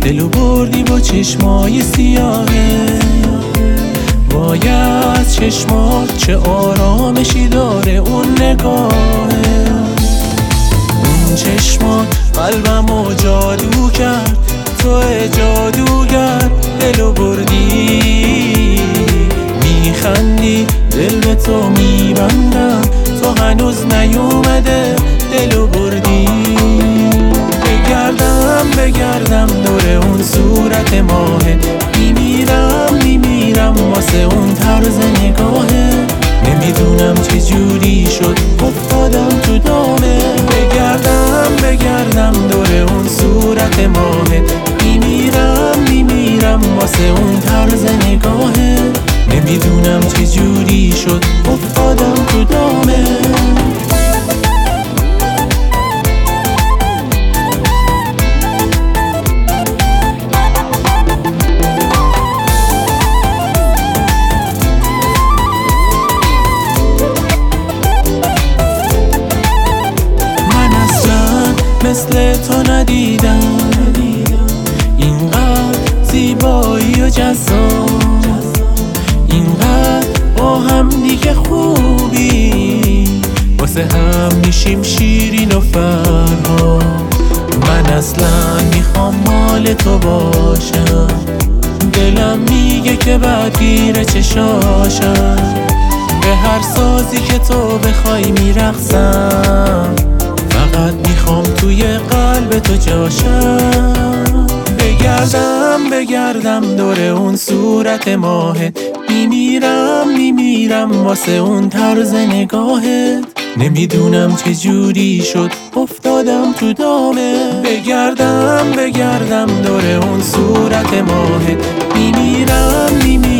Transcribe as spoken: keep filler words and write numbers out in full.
دلو بردی با چشمای سیاهه. وای از چشمات چه آرامشی داره اون نگاهه. اون چشمات قلبمو جادو کرد، تو جادوگر دلو بردی. میخندی دل به تو میبندم، تو هنوز نیومده دلو بردی. بگردم بگردم دور اون صورت ماهه، میمیرم میمیرم واسه اون طرز نگاهه. نمیدونم چه جوری شد افتادم تو دامه. بگردم بگردم دور اون صورت ماهه، میمیرم میمیرم واسه اون طرز نگاهه. نمیدونم چه جوری شد افتادم تو دامه. مثل تو ندیدم اینقدر زیبایی و جذاب، اینقدر با هم دیگه خوبی، واسه هم میشیم شیرین و فرها. من اصلا میخوام مال تو باشم، دلم میگه که بدگیر چشاشم. به هر سازی که تو بخوای میرقصم، فقط میخوام توی قلب تو جاشم. بگردم بگردم دور اون صورت ماهت، میمیرم میمیرم واسه اون طرز نگاهت. نمیدونم چه جوری شد افتادم تو دامه. بگردم بگردم دور اون صورت ماهت، میمیرم میمیرم